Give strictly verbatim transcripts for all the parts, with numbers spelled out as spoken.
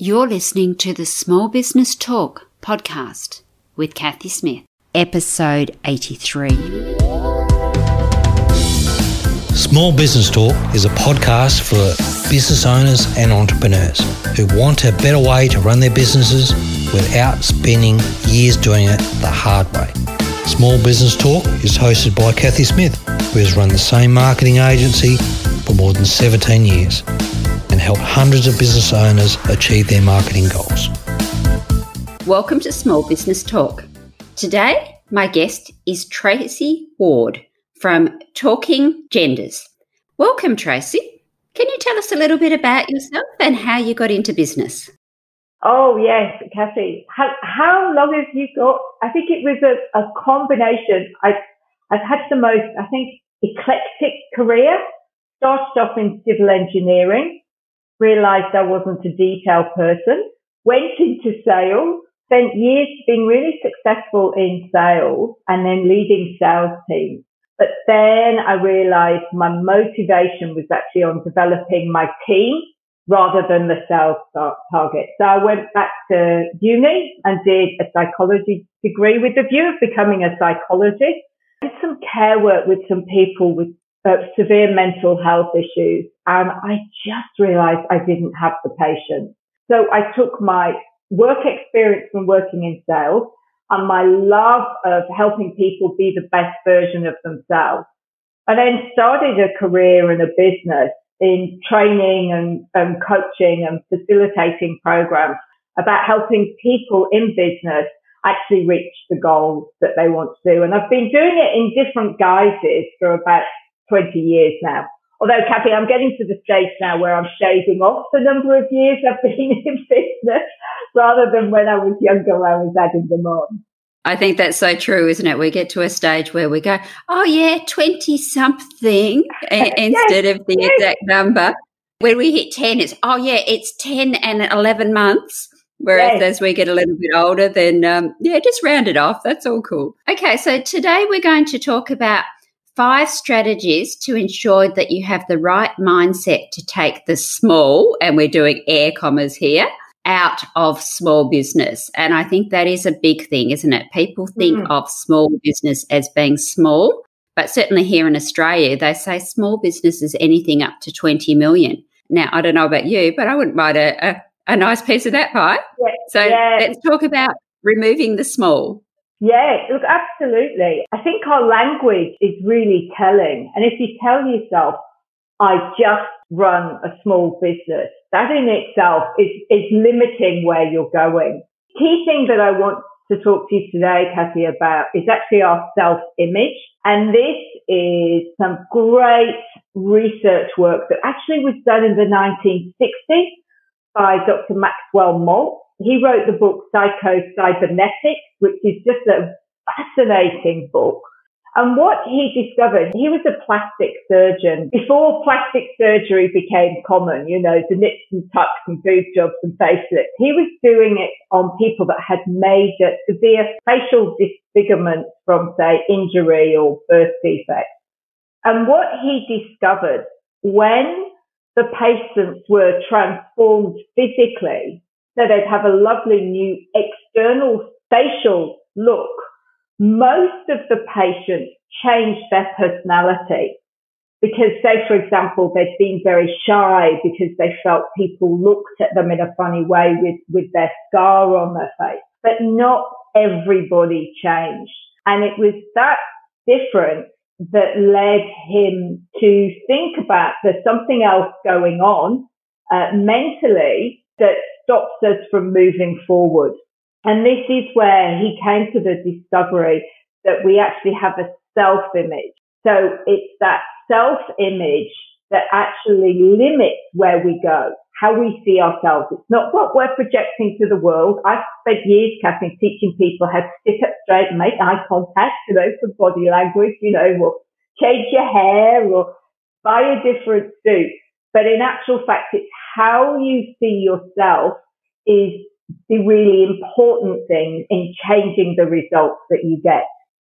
You're listening to the Small Business Talk podcast with Kathy Smith, episode eighty-three. Small Business Talk is a podcast for business owners and entrepreneurs who want a better way to run their businesses without spending years doing it the hard way. Small Business Talk is hosted by Kathy Smith, who has run the same marketing agency for more than seventeen years and helped hundreds of business owners achieve their marketing goals. Welcome to Small Business Talk. Today, my guest is Tracy Ward from Talking Genders. Welcome, Tracy. Can you tell us a little bit about yourself and how you got into business? Oh, yes, Kathy. How, how long have you got? I think it was a, a combination. I've, I've had the most, I think, eclectic career. Started off in civil engineering, realised I wasn't a detail person, went into sales, spent years being really successful in sales and then leading sales teams. But then I realised my motivation was actually on developing my team rather than the sales target. So I went back to uni and did a psychology degree with the view of becoming a psychologist. Did some care work with some people with uh, severe mental health issues. And I just realized I didn't have the patience. So I took my work experience from working in sales and my love of helping people be the best version of themselves. I then started a career in a business in training and, and coaching and facilitating programs about helping people in business actually reach the goals that they want to do. And I've been doing it in different guises for about twenty years now. Although, Kathy, I'm getting to the stage now where I'm shaving off the number of years I've been in business rather than when I was younger, I was adding them on. I think that's so true, isn't it? We get to a stage where we go, oh, yeah, twenty-something instead yes, of the yes. exact number. When we hit ten, it's, oh, yeah, it's ten and eleven months. Whereas yes. as we get a little bit older, then, um, yeah, just round it off. That's all cool. Okay, so today we're going to talk about five strategies to ensure that you have the right mindset to take the small, and we're doing air commas here, out of small business. And I think that is a big thing, isn't it? People think mm. of small business as being small, but certainly here in Australia, they say small business is anything up to twenty million. Now, I don't know about you, but I wouldn't mind a, a, a nice piece of that pie. Yeah, so yeah. Let's talk about removing the small. Yeah, look, absolutely. I think our language is really telling. And if you tell yourself, I just run a small business, that in itself is, is limiting where you're going. Key thing that I want to talk to you today, Kathy, about is actually our self-image. And this is some great research work that actually was done in the nineteen sixties by Doctor Maxwell Maltz. He wrote the book Psycho-Cybernetics, which is just a fascinating book. And what he discovered, he was a plastic surgeon. Before plastic surgery became common, you know, the nips and tucks and boob jobs and facelifts, he was doing it on people that had major, severe facial disfigurements from, say, injury or birth defects. And what he discovered, when the patients were transformed physically, so they'd have a lovely new external facial look, most of the patients changed their personality because, say, for example, they'd been very shy because they felt people looked at them in a funny way with, with their scar on their face. But not everybody changed. And it was that difference that led him to think about there's something else going on uh, mentally that stops us from moving forward. And this is where he came to the discovery that we actually have a self-image. So it's that self-image that actually limits where we go, how we see ourselves. It's not what we're projecting to the world. I've spent years, Kathy, teaching people how to sit up straight and make eye contact, you know, for body language, you know, or change your hair or buy a different suit. But in actual fact, it's how you see yourself is the really important thing in changing the results that you get.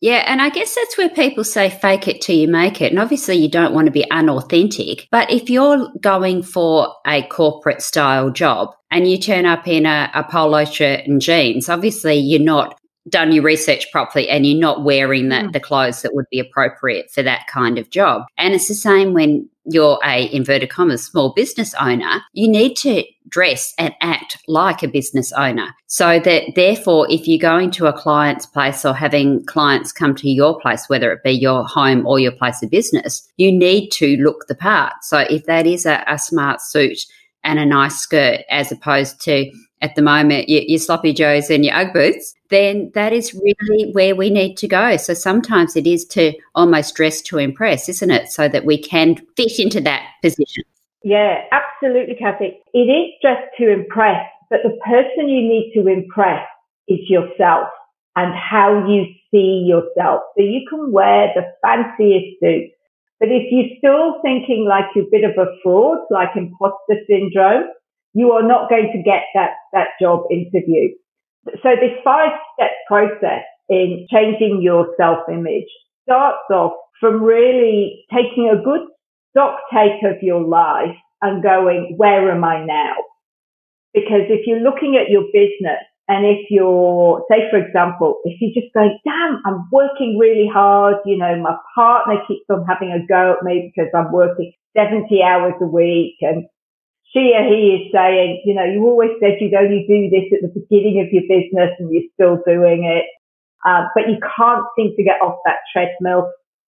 Yeah, and I guess that's where people say fake it till you make it. And obviously you don't want to be unauthentic. But if you're going for a corporate style job and you turn up in a, a polo shirt and jeans, obviously you're not done your research properly and you're not wearing the, Mm. the clothes that would be appropriate for that kind of job. And it's the same when you're a, inverted commas, small business owner. You need to dress and act like a business owner, so that therefore if you're going to a client's place or having clients come to your place, whether it be your home or your place of business, you need to look the part. So if that is a, a smart suit and a nice skirt, as opposed to at the moment your, your sloppy joes and your Ugg boots, then that is really where we need to go. So sometimes it is to almost dress to impress, isn't it? So that we can fit into that position. Yeah, absolutely, Kathy. It is just to impress, but the person you need to impress is yourself and how you see yourself. So you can wear the fanciest suit, but if you're still thinking like you're a bit of a fraud, like imposter syndrome, you are not going to get that, that job interview. So this five-step process in changing your self-image starts off from really taking a good stock take of your life and going, where am I now? Because if you're looking at your business and if you're, say, for example, if you're just going, damn, I'm working really hard, you know, my partner keeps on having a go at me because I'm working seventy hours a week, and she or he is saying, you know, you always said you'd only do this at the beginning of your business and you're still doing it. Uh, but you can't seem to get off that treadmill.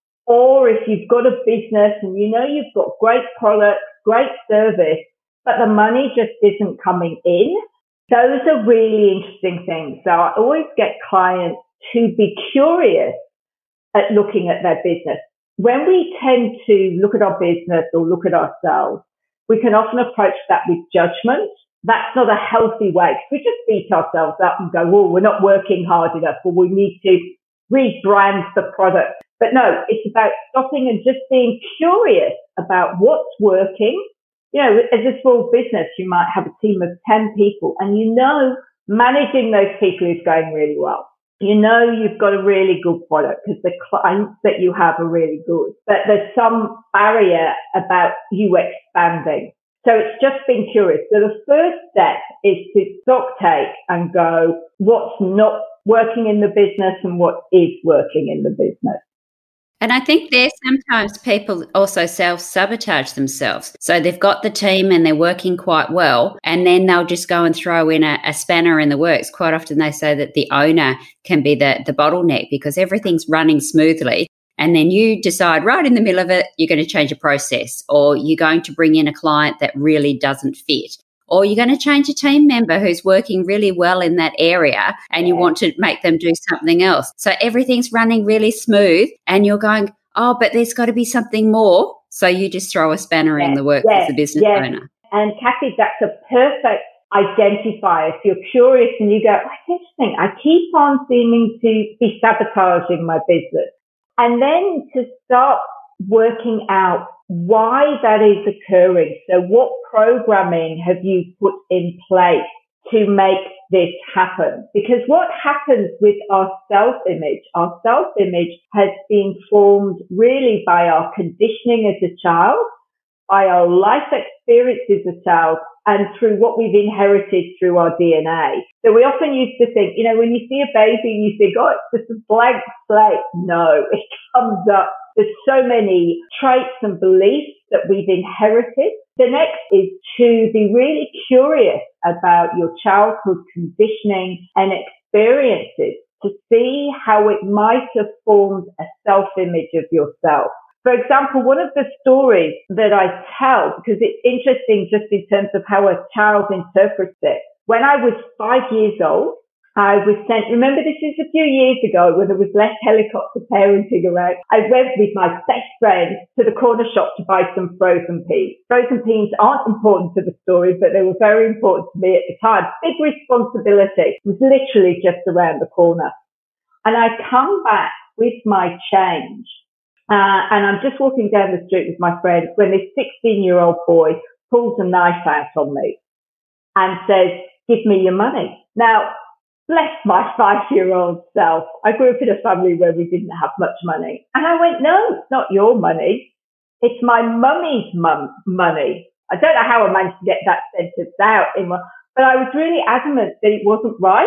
Or if you've got a business and you know you've got great products, great service, but the money just isn't coming in. Those are really interesting things. So I always get clients to be curious at looking at their business. When we tend to look at our business or look at ourselves, we can often approach that with judgment. That's not a healthy way. We just beat ourselves up and go, oh, we're not working hard enough, or we need to rebrand the product. But no, it's about stopping and just being curious about what's working. You know, as a small business, you might have a team of ten people and you know managing those people is going really well. You know you've got a really good product because the clients that you have are really good. But there's some barrier about you expanding. So it's just being curious. So the first step is to stock take and go, what's not working in the business and what is working in the business. And I think there sometimes people also self-sabotage themselves. So they've got the team and they're working quite well, and then they'll just go and throw in a, a spanner in the works. Quite often they say that the owner can be the, the bottleneck because everything's running smoothly. And then you decide right in the middle of it, you're going to change a process, or you're going to bring in a client that really doesn't fit, or you're going to change a team member who's working really well in that area and you want to make them do something else. So everything's running really smooth and you're going, oh, but there's got to be something more. So you just throw a spanner yes, in the works yes, as a business yes. owner. And Kathy, that's a perfect identifier. If you're curious and you go, that's interesting, I keep on seeming to be sabotaging my business. And then to start working out why that is occurring. So what programming have you put in place to make this happen? Because what happens with our self-image, our self-image has been formed really by our conditioning as a child, by our life experience as a child, and through what we've inherited through our D N A. So we often used to think, you know, when you see a baby, you think, oh, it's just a blank slate. No, it comes up. There's so many traits and beliefs that we've inherited. The next is to be really curious about your childhood conditioning and experiences to see how it might have formed a self-image of yourself. For example, one of the stories that I tell, because it's interesting just in terms of how a child interprets it. When I was five years old, I was sent, remember this is a few years ago when there was less helicopter parenting around. I went with my best friend to the corner shop to buy some frozen peas. Frozen peas aren't important to the story, but they were very important to me at the time. Big responsibility. It was literally just around the corner. And I come back with my change. Uh, and I'm just walking down the street with my friends when this sixteen-year-old boy pulls a knife out on me and says, give me your money. Now, bless my five-year-old self. I grew up in a family where we didn't have much money. And I went, no, it's not your money. It's my mummy's mum money. I don't know how I managed to get that sentence out, in my, but I was really adamant that it wasn't right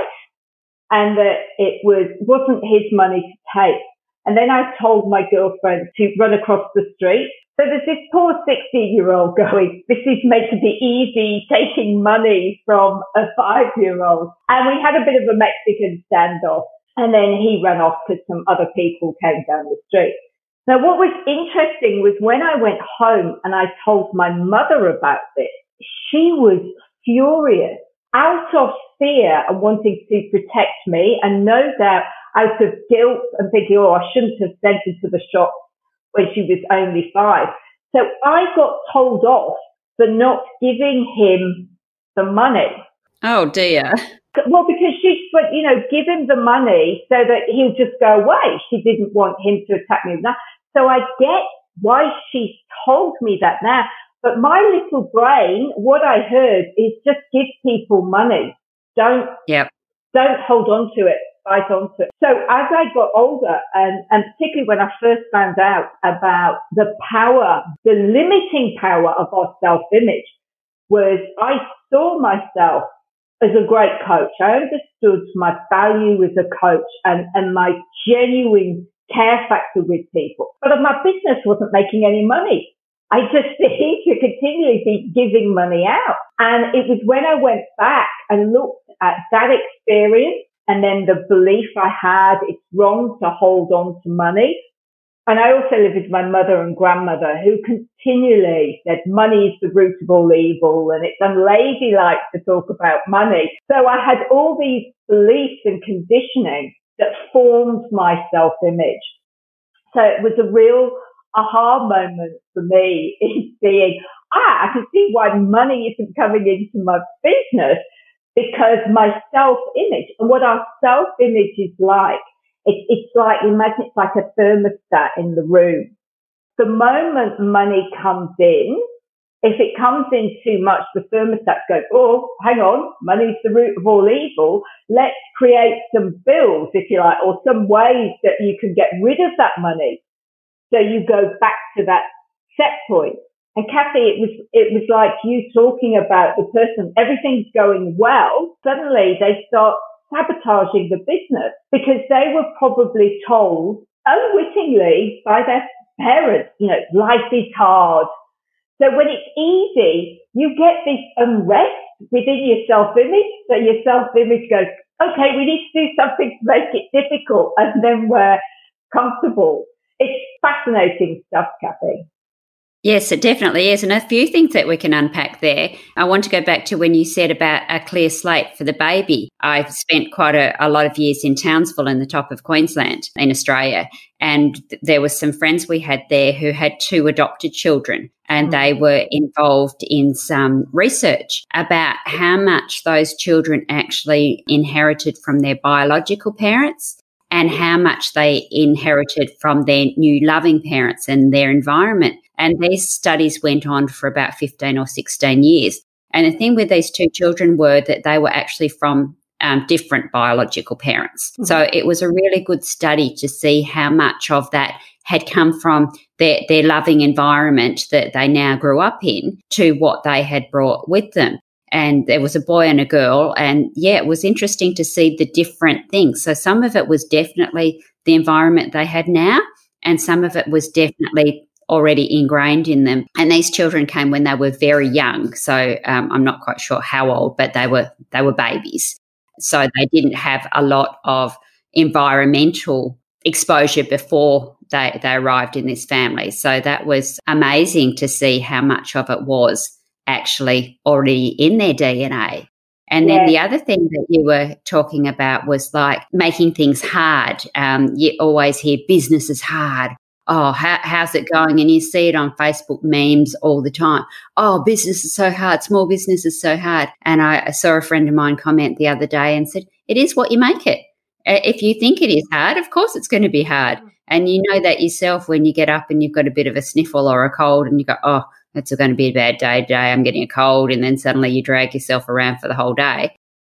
and that it was, wasn't his money to take. And then I told my girlfriend to run across the street. So there's this poor sixteen-year-old going, this is meant to be easy, taking money from a five-year-old. And we had a bit of a Mexican standoff. And then he ran off because some other people came down the street. Now, what was interesting was when I went home and I told my mother about this, she was furious, out of fear and wanting to protect me, and no doubt out of guilt and thinking, oh, I shouldn't have sent her to the shop when she was only five. So I got told off for not giving him the money. Oh, dear. Well, because she went, you know, give him the money so that he'll just go away. She didn't want him to attack me with that. So I get why she told me that now. But my little brain, what I heard is just give people money. Don't, yep. don't hold on to it. Fight on to it. So as I got older, and, and particularly when I first found out about the power, the limiting power of our self-image, was I saw myself as a great coach. I understood my value as a coach and, and my genuine care factor with people. But my business wasn't making any money. I just need to continually be giving money out. And it was when I went back and looked at that experience and then the belief I had, it's wrong to hold on to money. And I also lived with my mother and grandmother who continually said money is the root of all evil and it's unladylike to talk about money. So I had all these beliefs and conditioning that formed my self-image. So it was a real aha moment for me in seeing, ah, I can see why money isn't coming into my business, because my self-image and what our self-image is like, it, it's like, imagine it's like a thermostat in the room. The moment money comes in, if it comes in too much, the thermostat goes, oh, hang on, money's the root of all evil. Let's create some bills, if you like, or some ways that you can get rid of that money. So you go back to that set point. And Kathy, it was, it was like you talking about the person, everything's going well. Suddenly they start sabotaging the business because they were probably told unwittingly by their parents, you know, life is hard. So when it's easy, you get this unrest within your self-image. So your self-image goes, okay, we need to do something to make it difficult. And then we're comfortable. It's fascinating stuff, Kathy. Yes, it definitely is. And a few things that we can unpack there. I want to go back to when you said about a clear slate for the baby. I've spent quite a, a lot of years in Townsville in the top of Queensland in Australia. And there were some friends we had there who had two adopted children. And they were involved in some research about how much those children actually inherited from their biological parents and how much they inherited from their new loving parents and their environment. And these studies went on for about fifteen or sixteen years. And the thing with these two children were that they were actually from um, different biological parents. Mm-hmm. So it was a really good study to see how much of that had come from their, their loving environment that they now grew up in to what they had brought with them. And there was a boy and a girl. And, yeah, it was interesting to see the different things. So some of it was definitely the environment they had now, and some of it was definitely already ingrained in them. And these children came when they were very young. So um, I'm not quite sure how old, but they were they were babies. So they didn't have a lot of environmental exposure before they, they arrived in this family. So that was amazing to see how much of it was actually already in their D N A. And then yeah. the other thing that you were talking about was like making things hard. Um, you always hear business is hard. Oh, how, how's it going? And you see it on Facebook memes all the time. Oh, business is so hard. Small business is so hard. And I, I saw a friend of mine comment the other day and said, it is what you make it. If you think it is hard, of course it's going to be hard. And you know that yourself when you get up and you've got a bit of a sniffle or a cold and you go, oh, it's going to be a bad day today. I'm getting a cold. And then suddenly you drag yourself around for the whole day.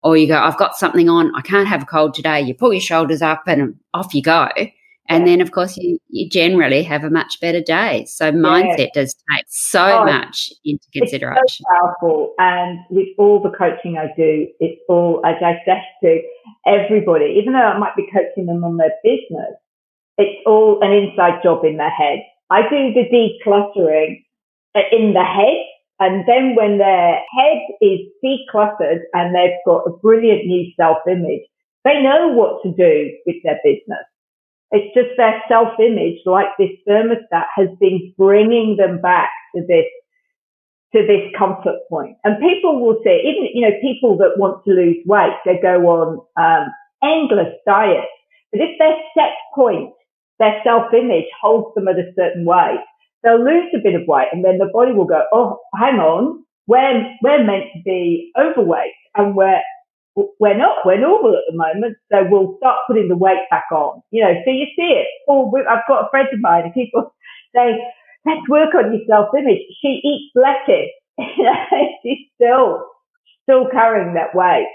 or you go, I've got something on, I can't have a cold today. You pull your shoulders up and off you go. And then, of course, you, you generally have a much better day. So mindset yeah. does take so oh, much into consideration. It's so powerful. And with all the coaching I do, it's all, as I say to everybody, even though I might be coaching them on their business, it's all an inside job in their head. I do the decluttering in the head. And then when their head is decluttered and they've got a brilliant new self-image, they know what to do with their business. It's just their self-image, like this thermostat, has been bringing them back to this, to this comfort point. And people will say, even, you know, people that want to lose weight, they go on, um, endless diets. But if their set point, their self-image holds them at a certain weight, they'll lose a bit of weight and then the body will go, oh, hang on, we're, we're meant to be overweight and we're, We're not, we're normal at the moment, so we'll start putting the weight back on. You know, so you see it. Oh, I've got a friend of mine and people say, let's work on your self-image. She eats lettuce. You know, she's still, still carrying that weight.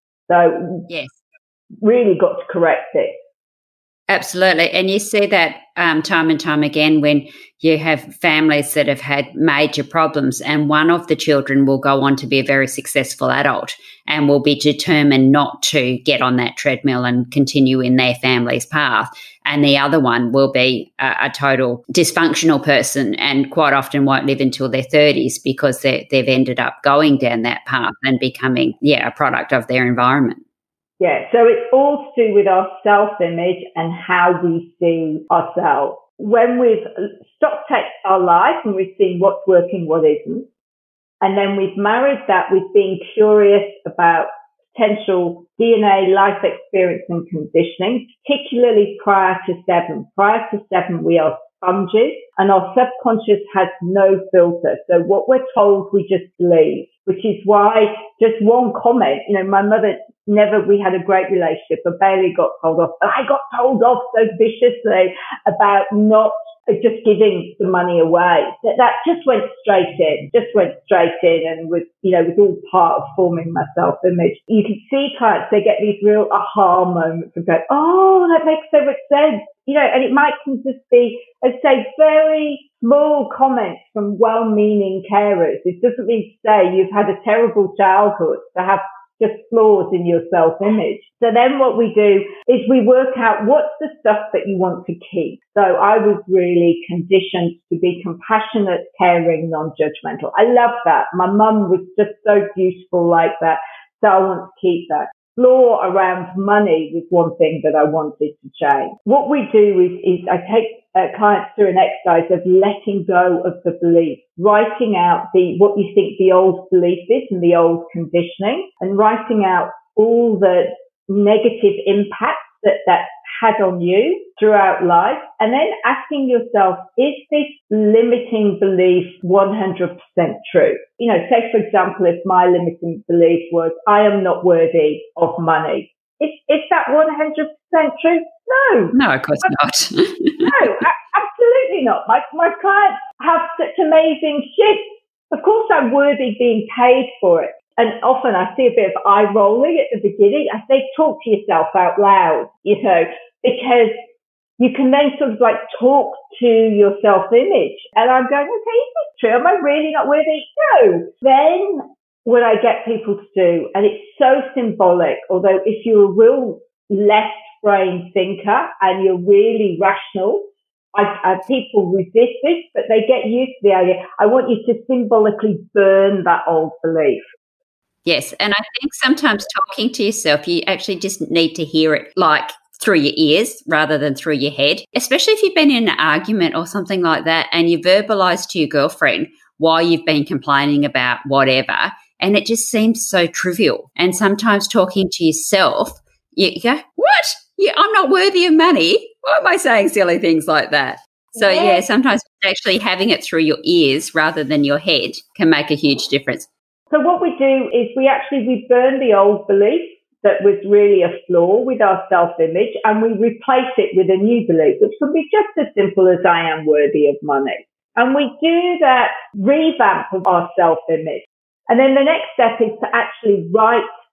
So yes, really got to correct it. Absolutely. And you see that um, time and time again when you have families that have had major problems and one of the children will go on to be a very successful adult and will be determined not to get on that treadmill and continue in their family's path. And the other one will be a, a total dysfunctional person and quite often won't live until their thirties because they've ended up going down that path and becoming, yeah, a product of their environment. Yeah, so it's all to do with our self-image and how we see ourselves. When we've stock checked our life and we've seen what's working, what isn't, and then we've married that with being curious about potential D N A, life experience and conditioning, particularly prior to seven. Prior to seven, we are sponges and our subconscious has no filter. So what we're told, we just believe, which is why just one comment, you know, my mother never, we had a great relationship, but Bailey got told off. I got told off so viciously about not just giving the money away. That, that just went straight in, just went straight in and was, you know, was all part of forming my self-image. You can see clients, they get these real aha moments and go, oh, that makes so much sense. You know, and it might just be, I'd say, very small comments from well-meaning carers. It doesn't mean to say you've had a terrible childhood to have just flaws in your self-image. So then what we do is we work out what's the stuff that you want to keep. So I was really conditioned to be compassionate, caring, non-judgmental. I love that. My mum was just so beautiful like that. So I want to keep that. Flaw around money was one thing that I wanted to change. What we do is, is I take uh, clients through an exercise of letting go of the belief, writing out the what you think the old belief is and the old conditioning, and writing out all the negative impacts that that had on you throughout life, and then asking yourself, is this limiting belief one hundred percent true? You know, say, for example, if my limiting belief was, I am not worthy of money. Is, is that one hundred percent true? No. No, of course not. No, a- absolutely not. My, my clients have such amazing shifts. Of course, I'm worthy being paid for it. And often I see a bit of eye rolling at the beginning. I say, talk to yourself out loud, you know, because you can then sort of like talk to your self-image. And I'm going, okay, is this true? Am I really not worthy? No. Then what I get people to do, and it's so symbolic, although if you're a real left brain thinker and you're really rational, I, I, people resist this, but they get used to the idea. I want you to symbolically burn that old belief. Yes, and I think sometimes talking to yourself, you actually just need to hear it like through your ears rather than through your head, especially if you've been in an argument or something like that and you verbalise to your girlfriend why you've been complaining about whatever, and it just seems so trivial. And sometimes talking to yourself, you go, what? Yeah, I'm not worthy of money. Why am I saying silly things like that? So, yeah, yeah sometimes actually having it through your ears rather than your head can make a huge difference. So what we do is we actually, we burn the old belief that was really a flaw with our self-image and we replace it with a new belief, which can be just as simple as I am worthy of money. And we do that revamp of our self-image. And then the next step is to actually write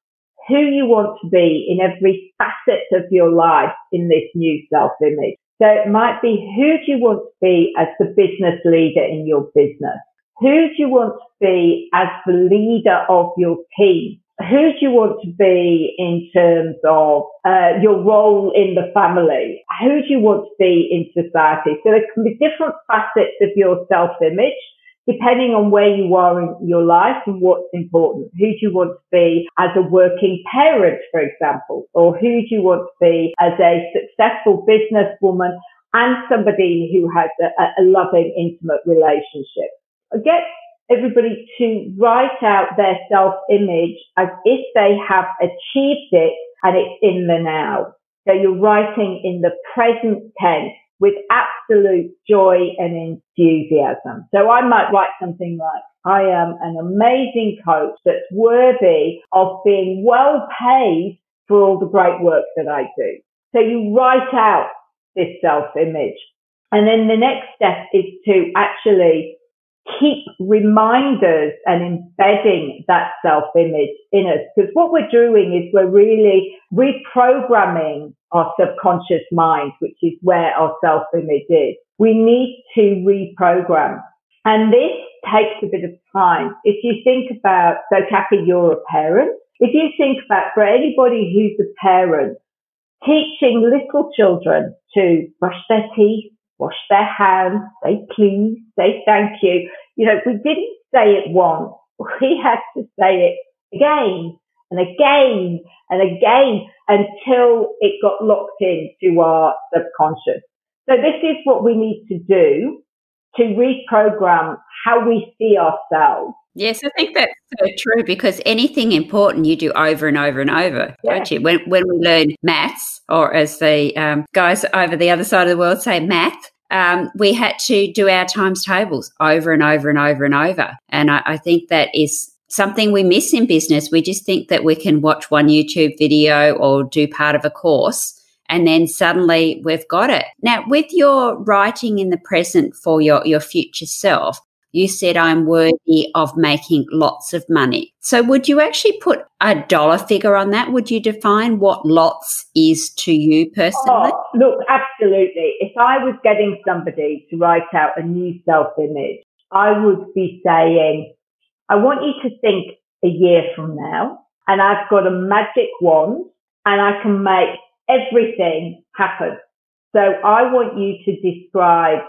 who you want to be in every facet of your life in this new self-image. So it might be, who do you want to be as the business leader in your business? Who do you want to be as the leader of your team? Who do you want to be in terms of uh, your role in the family? Who do you want to be in society? So there can be different facets of your self-image depending on where you are in your life and what's important. Who do you want to be as a working parent, for example? Or who do you want to be as a successful businesswoman and somebody who has a, a loving, intimate relationship? Get everybody to write out their self-image as if they have achieved it and it's in the now. So you're writing in the present tense with absolute joy and enthusiasm. So I might write something like, I am an amazing coach that's worthy of being well paid for all the great work that I do. So you write out this self-image. And then the next step is to actually keep reminders and embedding that self-image in us. Because what we're doing is we're really reprogramming our subconscious mind, which is where our self-image is. We need to reprogram. And this takes a bit of time. If you think about, so Kathy, you're a parent. If you think about, for anybody who's a parent, teaching little children to brush their teeth, wash their hands, say please, say thank you. You know, we didn't say it once. We had to say it again and again and again until it got locked into our subconscious. So this is what we need to do to reprogram how we see ourselves. Yes, I think that's so true, because anything important you do over and over and over, yeah. don't you? When when we learn maths, or as the um, guys over the other side of the world say, math, um, we had to do our times tables over and over and over and over. And I, I think that is something we miss in business. We just think that we can watch one YouTube video or do part of a course, and then suddenly we've got it. Now, with your writing in the present for your, your future self, you said, I'm worthy of making lots of money. So would you actually put a dollar figure on that? Would you define what lots is to you personally? Oh, look, absolutely. If I was getting somebody to write out a new self-image, I would be saying, I want you to think a year from now, and I've got a magic wand and I can make everything happen. So I want you to describe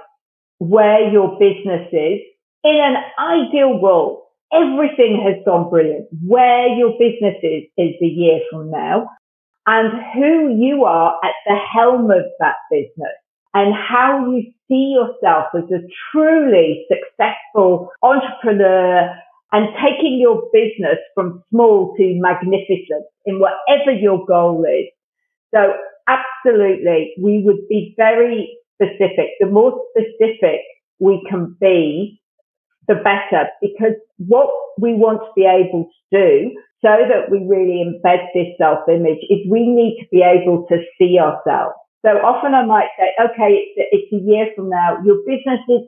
where your business is. In an ideal world, everything has gone brilliant. Where your business is, is a year from now, and who you are at the helm of that business, and how you see yourself as a truly successful entrepreneur and taking your business from small to magnificent in whatever your goal is. So absolutely, we would be very specific. The more specific we can be, the better, because what we want to be able to do so that we really embed this self-image is we need to be able to see ourselves. So often I might say, okay, it's, it's a year from now. Your business is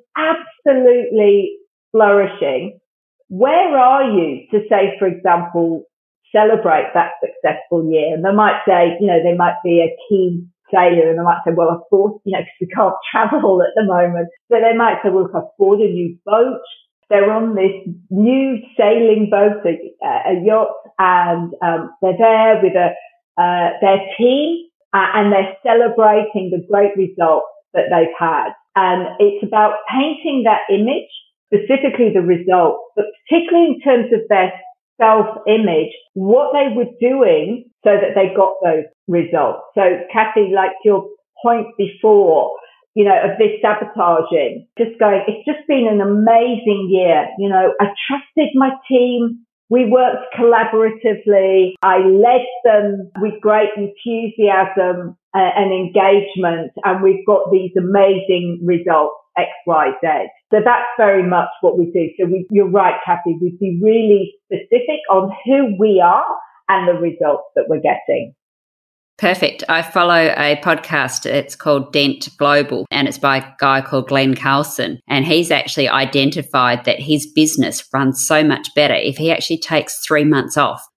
absolutely flourishing. Where are you to say, for example, celebrate that successful year? And they might say, you know, they might be a key sailor, and they might say, well, of course, you know, because we can't travel at the moment. So they might say, well, I've bought a new boat. They're on this new sailing boat, a, a yacht, and um, they're there with a, uh, their team, uh, and they're celebrating the great results that they've had. And it's about painting that image, specifically the results, but particularly in terms of their self-image, what they were doing so that they got those results. So, Kathy, like your point before, you know, of this sabotaging, just going, it's just been an amazing year. You know, I trusted my team. We worked collaboratively. I led them with great enthusiasm and engagement, and we've got these amazing results, X, Y, Z. So that's very much what we do. So we, you're right, Kathy, we'd be really specific on who we are and the results that we're getting. Perfect. I follow a podcast. It's called Dent Global, and it's by a guy called Glenn Carlson. And he's actually identified that his business runs so much better if he actually takes three months off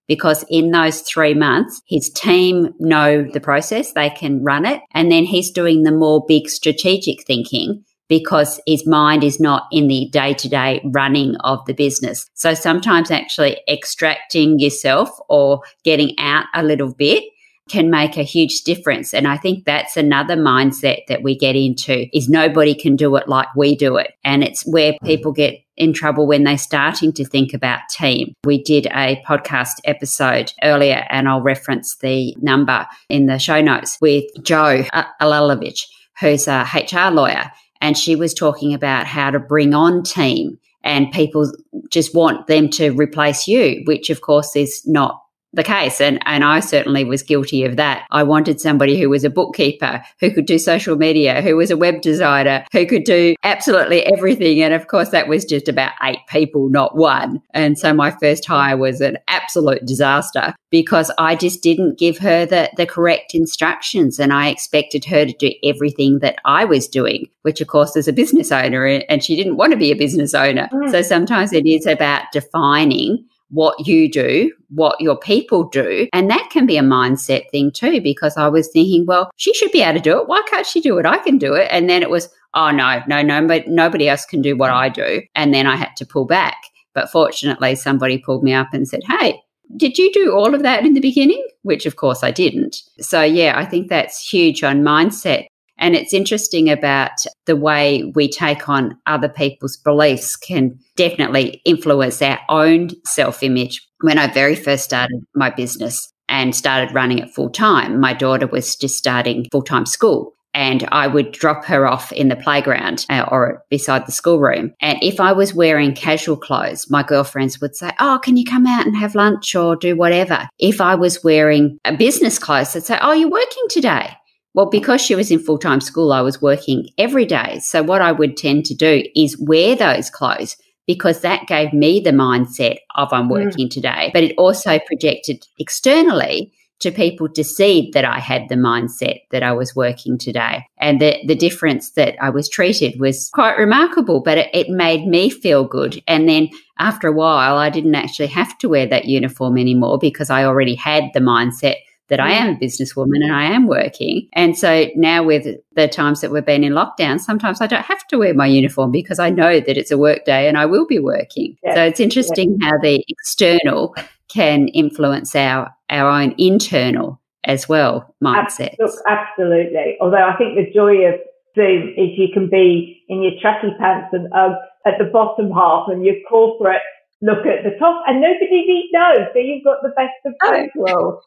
because in those three months, his team know the process, they can run it, and then he's doing the more big strategic thinking because his mind is not in the day-to-day running of the business. So sometimes actually extracting yourself or getting out a little bit can make a huge difference. And I think that's another mindset that we get into, is nobody can do it like we do it. And it's where people get in trouble when they're starting to think about team. We did a podcast episode earlier, and I'll reference the number in the show notes, with Jo Alalovich, who's a H R lawyer. And she was talking about how to bring on team, and people just want them to replace you, which of course is not the case. And, and I certainly was guilty of that. I wanted somebody who was a bookkeeper, who could do social media, who was a web designer, who could do absolutely everything. And of course, that was just about eight people, not one. And so my first hire was an absolute disaster because I just didn't give her the, the correct instructions, and I expected her to do everything that I was doing, which of course is a business owner, and she didn't want to be a business owner. Mm. So sometimes it is about defining what you do, what your people do. And that can be a mindset thing too, because I was thinking, well, she should be able to do it. Why can't she do it? I can do it. And then it was, oh, no, no, no, but nobody else can do what I do. And then I had to pull back. But fortunately, somebody pulled me up and said, hey, did you do all of that in the beginning? Which, of course, I didn't. So, yeah, I think that's huge on mindset. And it's interesting about the way we take on other people's beliefs can definitely influence our own self-image. When I very first started my business and started running it full-time, my daughter was just starting full-time school. And I would drop her off in the playground uh, or beside the schoolroom. And if I was wearing casual clothes, my girlfriends would say, oh, can you come out and have lunch or do whatever? If I was wearing a business clothes, they'd say, oh, you're working today. Well, because she was in full-time school, I was working every day. So what I would tend to do is wear those clothes, because that gave me the mindset of I'm working mm. today. But it also projected externally to people to see that I had the mindset that I was working today. And the, the difference that I was treated was quite remarkable, but it, it made me feel good. And then after a while, I didn't actually have to wear that uniform anymore because I already had the mindset that I am a businesswoman and I am working. And so now with the times that we've been in lockdown, sometimes I don't have to wear my uniform because I know that it's a work day and I will be working. Yes. So it's interesting yes. how the external can influence our, our own internal as well mindsets. Look, absolutely. Although I think the joy of Zoom is you can be in your tracky pants and Uggs at the bottom half and your corporate look at the top, and nobody knows. So you've got the best of both worlds.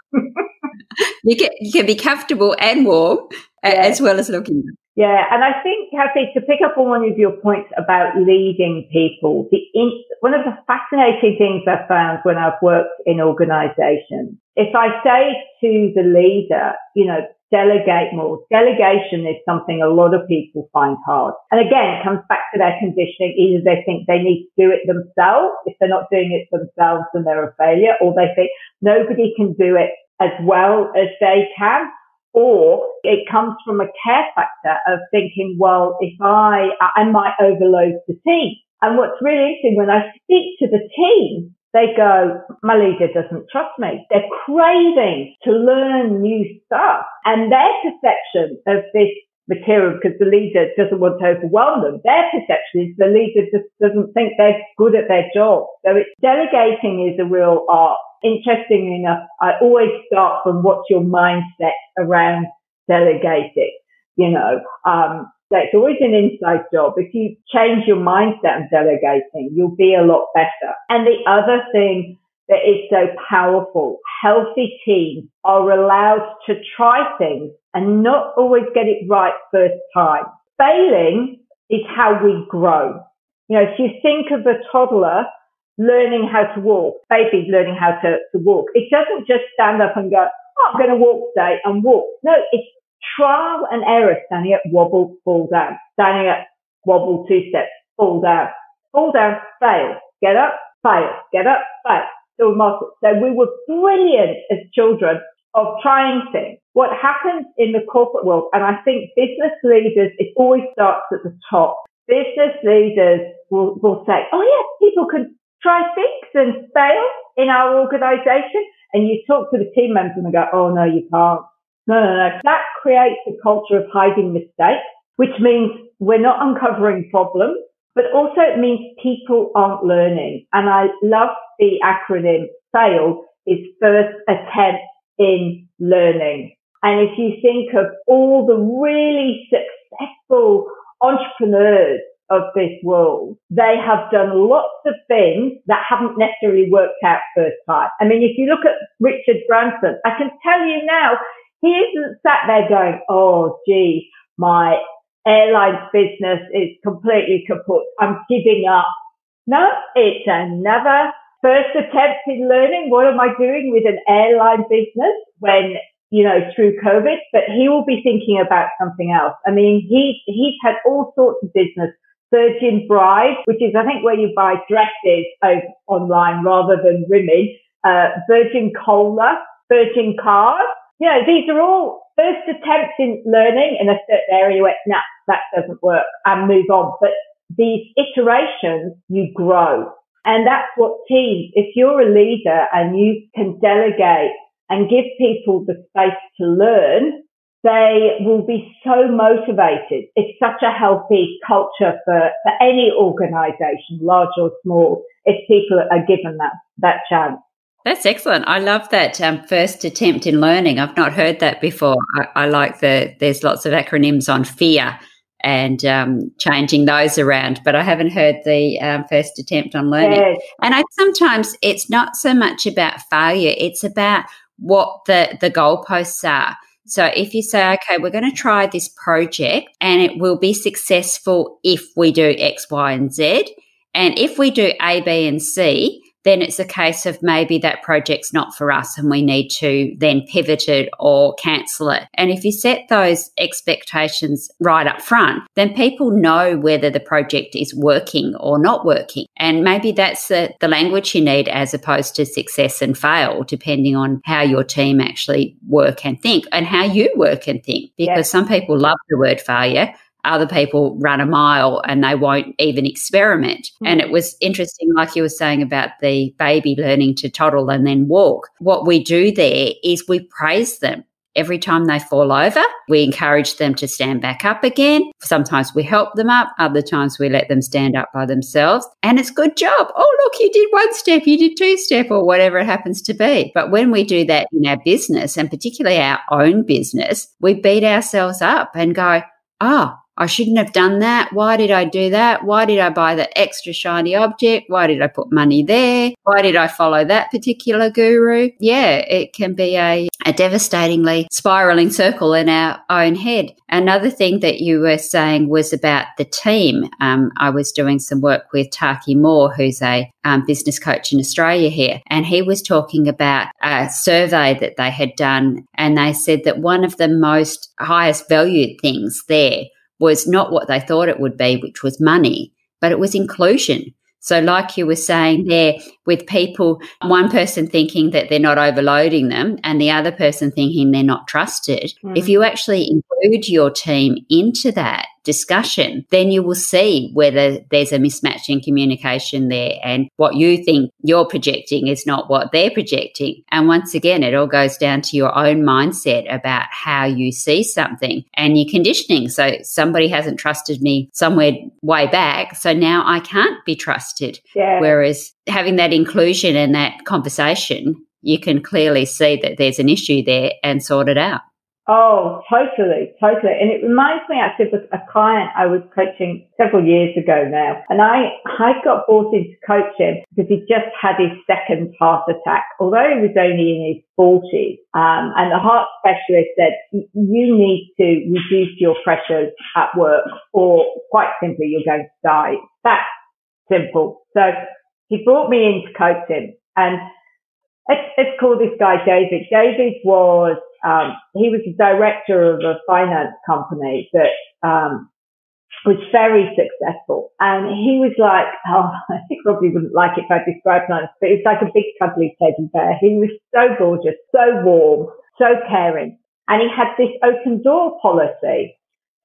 you can you can be comfortable and warm yeah. as well as looking. Yeah, and I think, Kathy, to pick up on one of your points about leading people, the in, one of the fascinating things I've found when I've worked in organisations, if I say to the leader, you know, delegate more. Delegation is something a lot of people find hard. And again, it comes back to their conditioning. Either they think they need to do it themselves. If they're not doing it themselves, then they're a failure. Or they think nobody can do it as well as they can. Or it comes from a care factor of thinking, well, if I, I might overload the team. And what's really interesting, when I speak to the team, they go, my leader doesn't trust me. They're craving to learn new stuff. And their perception of this material, because the leader doesn't want to overwhelm them, their perception is the leader just doesn't think they're good at their job. So it's, delegating is a real art. Interestingly enough, I always start from what's your mindset around delegating, you know. Um, So it's always an inside job. If you change your mindset of delegating, you'll be a lot better. And the other thing that is so powerful, healthy teams are allowed to try things and not always get it right first time. Failing is how we grow. You know, if you think of a toddler learning how to walk, babies learning how to, to walk, it doesn't just stand up and go, oh, I'm going to walk today and walk. No, it's trial and error, standing up, wobble, fall down, standing up, wobble, two steps, fall down, fall down, fail, get up, fail, get up, fail. So we were brilliant as children of trying things. What happens in the corporate world, and I think business leaders, it always starts at the top. Business leaders will, will say, oh yes, people can try things and fail in our organisation. And you talk to the team members and they go, oh, no, you can't. No, no, no. That creates a culture of hiding mistakes, which means we're not uncovering problems, but also it means people aren't learning. And I love the acronym FAIL is first attempt in learning. And if you think of all the really successful entrepreneurs of this world, they have done lots of things that haven't necessarily worked out first time. I mean, if you look at Richard Branson, I can tell you now, he isn't sat there going, oh, gee, my airline business is completely kaput. I'm giving up. No, it's another first attempt in learning. What am I doing with an airline business when, you know, through COVID? But he will be thinking about something else. I mean, he, he's had all sorts of business. Virgin Bride, which is, I think, where you buy dresses over, online rather than women. Uh, Virgin Cola, Virgin Cars. You know, these are all first attempts in learning in a certain area where, nah, that doesn't work, and move on. But these iterations, you grow. And that's what teams, if you're a leader and you can delegate and give people the space to learn, they will be so motivated. It's such a healthy culture for, for any organisation, large or small, if people are given that, that chance. That's excellent. I love that um, first attempt in learning. I've not heard that before. I, I like the, there's lots of acronyms on fear and um, changing those around, but I haven't heard the um, first attempt on learning. Yes. And I sometimes it's not so much about failure, it's about what the, the goalposts are. So if you say, okay, we're going to try this project and it will be successful if we do X, Y, and Z. And if we do A, B, and C, then it's a case of maybe that project's not for us and we need to then pivot it or cancel it. And if you set those expectations right up front, then people know whether the project is working or not working. And maybe that's the, the language you need as opposed to success and fail, depending on how your team actually work and think and how you work and think. Because yeah. Some people love the word failure. Other people run a mile and they won't even experiment. Mm. And it was interesting, like you were saying about the baby learning to toddle and then walk. What we do there is we praise them. Every time they fall over, we encourage them to stand back up again. Sometimes we help them up. Other times we let them stand up by themselves. And it's good job. Oh, look, you did one step, you did two step or whatever it happens to be. But when we do that in our business, and particularly our own business, we beat ourselves up and go, oh, I shouldn't have done that. Why did I do that? Why did I buy that extra shiny object? Why did I put money there? Why did I follow that particular guru? Yeah, it can be a, a devastatingly spiraling circle in our own head. Another thing that you were saying was about the team. Um, I was doing some work with Taki Moore, who's a um, business coach in Australia here, and he was talking about a survey that they had done, and they said that one of the most highest valued things there was not what they thought it would be, which was money, but it was inclusion. So like you were saying there, with people, one person thinking that they're not overloading them and the other person thinking they're not trusted, mm. if you actually include your team into that discussion, then you will see whether there's a mismatch in communication there and what you think you're projecting is not what they're projecting. And once again, it all goes down to your own mindset about how you see something and your conditioning. So somebody hasn't trusted me somewhere way back, so now I can't be trusted. Yeah. Whereas having that inclusion and that conversation, you can clearly see that there's an issue there and sort it out. Oh, totally, totally. And it reminds me actually of a client I was coaching several years ago now. And I, I got brought in to coach him because he just had his second heart attack, although he was only in his forties. Um, and the heart specialist said, you need to reduce your pressures at work or quite simply you're going to die. That's simple. So he brought me in to coach him. And let's, let's call this guy David. David was Um, he was the director of a finance company that um, was very successful. And he was like, oh, I think probably wouldn't like it if I described him, but he was like a big cuddly teddy bear. He was so gorgeous, so warm, so caring. And he had this open door policy.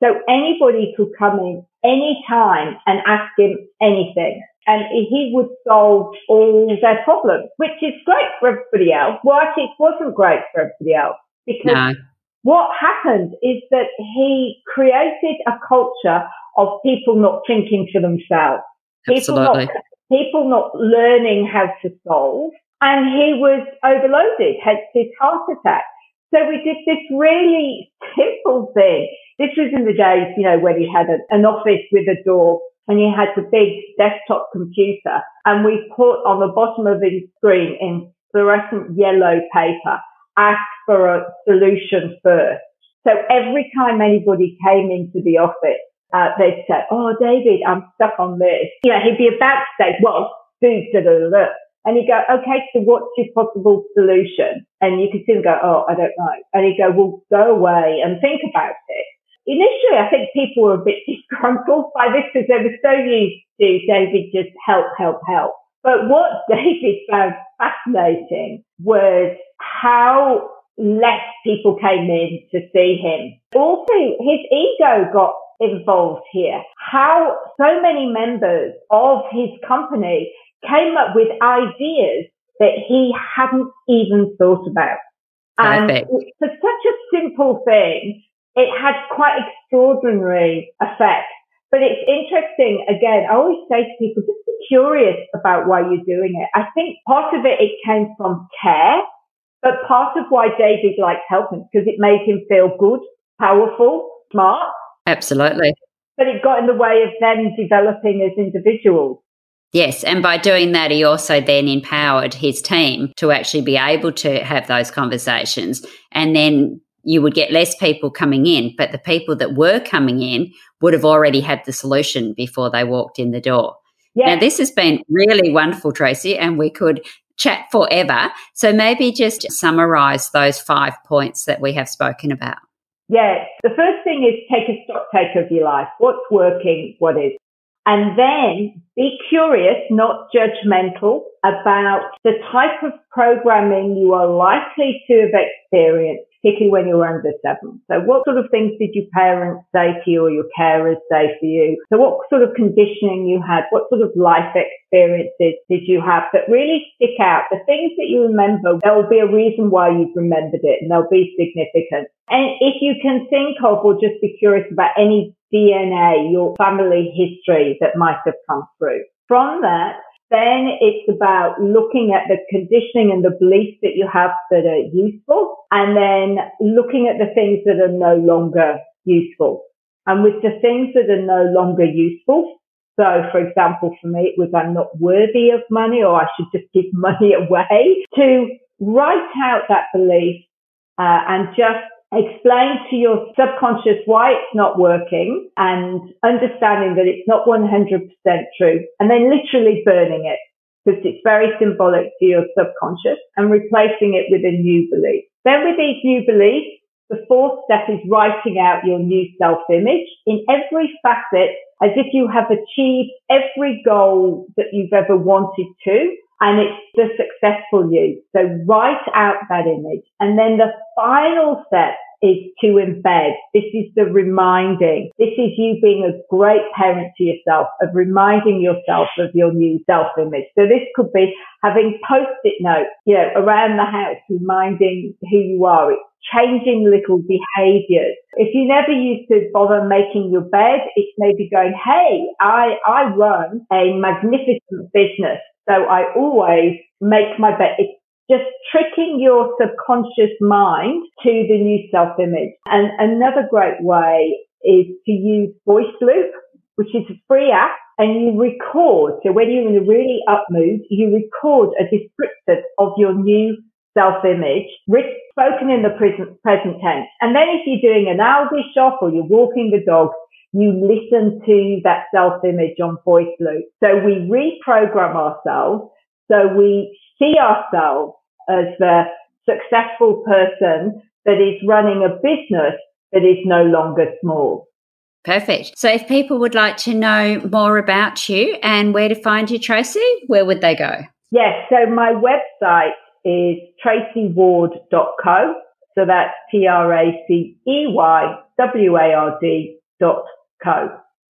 So anybody could come in any time and ask him anything. And he would solve all their problems, which is great for everybody else. Well, actually, it wasn't great for everybody else because No. what happened is that he created a culture of people not thinking for themselves. People Absolutely. not, people not learning how to solve. And he was overloaded, hence his heart attack. So we did this really simple thing. This was in the days, you know, when you had a, an office with a door and you had the big desktop computer, and we put on the bottom of his screen in fluorescent yellow paper, ask for a solution first. So every time anybody came into the office, uh, they'd say, oh, David, I'm stuck on this. You know, he'd be about to say, well, do da da da. And he'd go, okay, so what's your possible solution? And you could see him go, oh, I don't know. And he'd go, well, go away and think about it. Initially, I think people were a bit disgruntled by this because they were so used to David just help, help, help. But what David found fascinating was how less people came in to see him. Also, his ego got involved here. How so many members of his company came up with ideas that he hadn't even thought about. Perfect. And for such a simple thing, it had quite extraordinary effect. But it's interesting, again, I always say to people, just be curious about why you're doing it. I think part of it, it came from care, but part of why David liked helping, because it made him feel good, powerful, smart. Absolutely. But it got in the way of them developing as individuals. Yes, and by doing that, he also then empowered his team to actually be able to have those conversations, and then you would get less people coming in, but the people that were coming in would have already had the solution before they walked in the door. Yes. Now, this has been really wonderful, Tracy, and we could chat forever. So maybe just summarise those five points that we have spoken about. Yes. The first thing is take a stock take of your life. What's working? What is? And then be curious, not judgmental, about the type of programming you are likely to have experienced, particularly when you were under seven. So what sort of things did your parents say to you or your carers say for you? So what sort of conditioning you had? What sort of life experiences did you have that really stick out? The things that you remember, there will be a reason why you've remembered it and they'll be significant. And if you can think of or just be curious about any D N A, your family history that might have come through. From that, then it's about looking at the conditioning and the beliefs that you have that are useful, and then looking at the things that are no longer useful. And with the things that are no longer useful, so for example, for me, it was I'm not worthy of money, or I should just give money away, to write out that belief uh, and just explain to your subconscious why it's not working and understanding that it's not one hundred percent true, and then literally burning it because it's very symbolic to your subconscious, and replacing it with a new belief. Then with these new beliefs, the fourth step is writing out your new self-image in every facet as if you have achieved every goal that you've ever wanted to. And it's the successful you. So write out that image. And then the final step is to embed. This is the reminding. This is you being a great parent to yourself, of reminding yourself of your new self-image. So this could be having post-it notes, you know, around the house, reminding who you are. It's changing little behaviors. If you never used to bother making your bed, it's maybe going, hey, I, I run a magnificent business. So I always make my bed. It's just tricking your subconscious mind to the new self-image. And another great way is to use Voice Loop, which is a free app, and you record. So when you're in a really up mood, you record a descriptive of your new self-image, spoken in the present, present tense. And then if you're doing an Aldi shop or you're walking the dog, you listen to that self-image on Voice Loop. So we reprogram ourselves. So we see ourselves as the successful person that is running a business that is no longer small. Perfect. So if people would like to know more about you and where to find you, Tracy, where would they go? Yes. So my website is tracy ward dot co. So that's T R A C E Y W A R D dot co.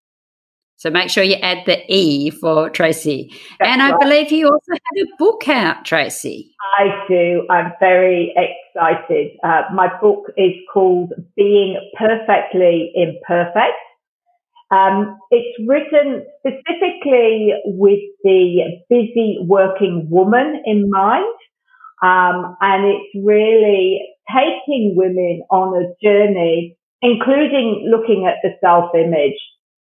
So make sure you add the E for Tracy. That's and I right. believe you also have a book out, Tracy. I do. I'm very excited. Uh, my book is called Being Perfectly Imperfect. Um, it's written specifically with the busy working woman in mind. Um, and it's really taking women on a journey, including looking at the self-image,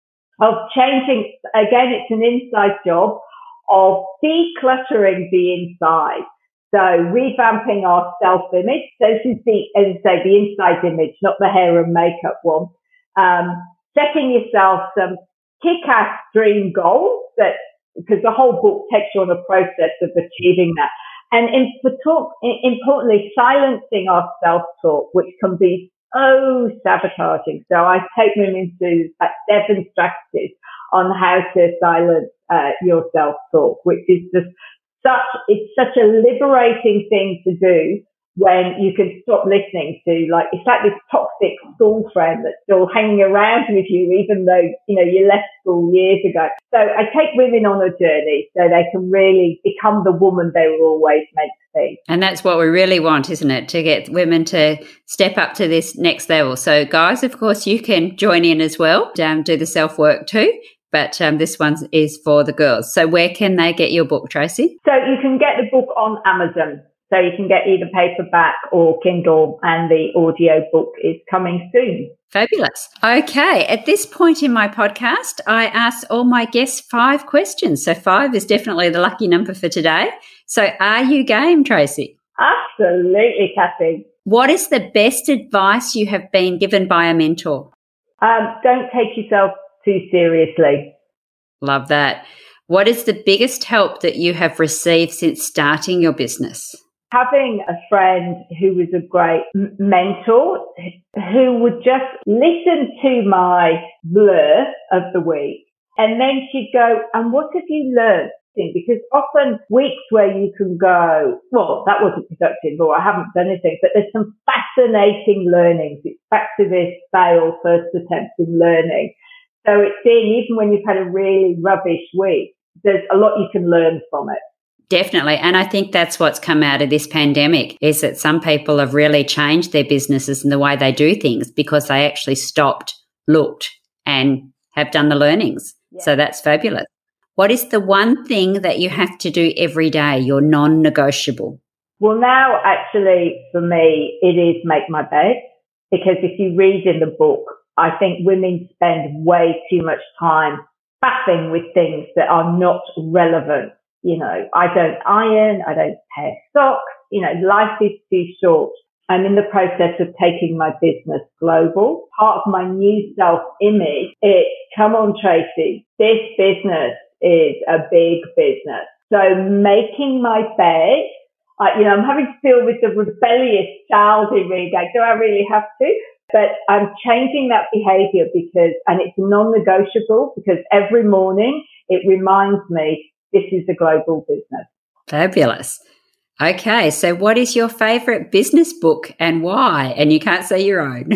of changing. Again, it's an inside job of decluttering the inside. So revamping our self-image. So this is the, as I say, the inside image, not the hair and makeup one. Um, setting yourself some kick-ass dream goals that, because the whole book takes you on a process of achieving that. And in, for talk, importantly, silencing our self-talk, which can be so sabotaging. So I take women through like seven strategies on how to silence uh, your self-talk, which is just such, it's such a liberating thing to do when you can stop listening to, like, it's like this toxic school friend that's still hanging around with you, even though, you know, you left school years ago. So I take women on a journey so they can really become the woman they were always meant to be. And that's what we really want, isn't it? To get women to step up to this next level. So guys, of course, you can join in as well, um, do the self-work too. But um, this one is for the girls. So where can they get your book, Tracy? So you can get the book on Amazon. So you can get either paperback or Kindle, and the audio book is coming soon. Fabulous. Okay. At this point in my podcast, I ask all my guests five questions. So five is definitely the lucky number for today. So are you game, Tracy? Absolutely, Kathy. What is the best advice you have been given by a mentor? Um, don't take yourself too seriously. Love that. What is the biggest help that you have received since starting your business? Having a friend who was a great m- mentor, who would just listen to my blur of the week, and then she'd go, and what have you learned? Because often weeks where you can go, well, that wasn't productive, or I haven't done anything, but there's some fascinating learnings. It's back to this fail first attempt in learning. So it's seeing, even when you've had a really rubbish week, there's a lot you can learn from it. Definitely. And I think that's what's come out of this pandemic, is that some people have really changed their businesses and the way they do things because they actually stopped, looked, and have done the learnings. Yeah. So that's fabulous. What is the one thing that you have to do every day, your non-negotiable? Well, now actually for me, it is make my bed, because if you read in the book, I think women spend way too much time faffing with things that are not relevant. You know, I don't iron, I don't pair socks, you know, life is too short. I'm in the process of taking my business global. Part of my new self-image is, come on, Tracy, this business is a big business. So making my bed, I, you know, I'm having to deal with the rebellious child in me going, do I really have to? But I'm changing that behavior because, and it's non-negotiable, because every morning it reminds me this is a global business. Fabulous. Okay, so what is your favourite business book and why? And you can't say your own.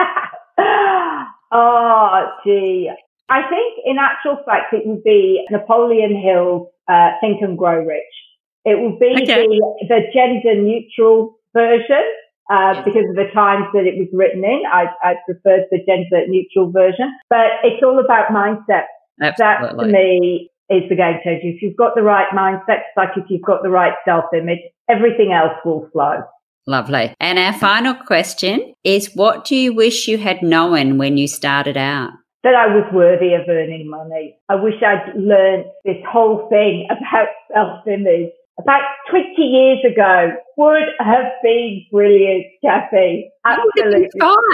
Oh, gee. I think in actual fact it would be Napoleon Hill's uh, Think and Grow Rich. It will be okay. the, the gender neutral version. Uh, yes. Because of the times that it was written in, I, I preferred the gender neutral version. But it's all about mindset. Absolutely. That, to me, is the game changer. If you've got the right mindset, it's like if you've got the right self-image, everything else will flow. Lovely. And our final question is, what do you wish you had known when you started out? That I was worthy of earning money. I wish I'd learned this whole thing about self-image about twenty years ago. Would have been brilliant, Kathy. Absolutely.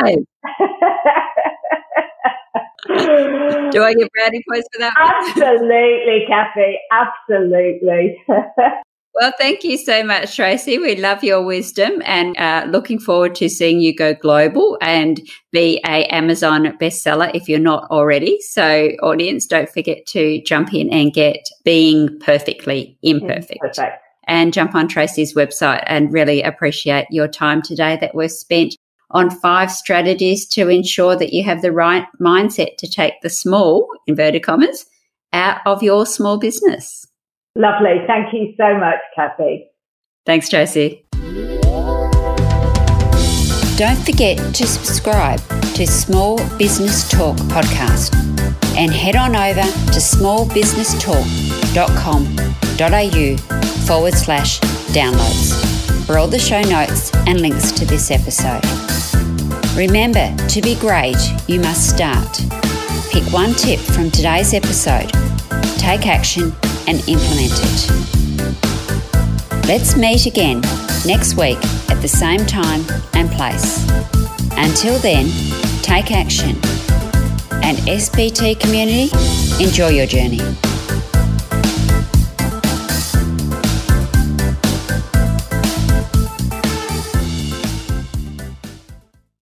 Do I get brownie points for that? Absolutely, Kathy. Absolutely. Well, thank you so much, Tracy. We love your wisdom and uh, looking forward to seeing you go global and be a Amazon bestseller if you're not already. So, audience, don't forget to jump in and get Being Perfectly Imperfect. Perfect. And jump on Tracy's website, and really appreciate your time today that we've spent on five strategies to ensure that you have the right mindset to take the small, inverted commas, out of your small business. Lovely. Thank you so much, Kathy. Thanks, Josie. Don't forget to subscribe to Small Business Talk podcast and head on over to smallbusinesstalk.com.au forward slash downloads for all the show notes and links to this episode. Remember, to be great, you must start. Pick one tip from today's episode, take action and implement it. Let's meet again next week at the same time and place. Until then, take action. And S B T community, enjoy your journey.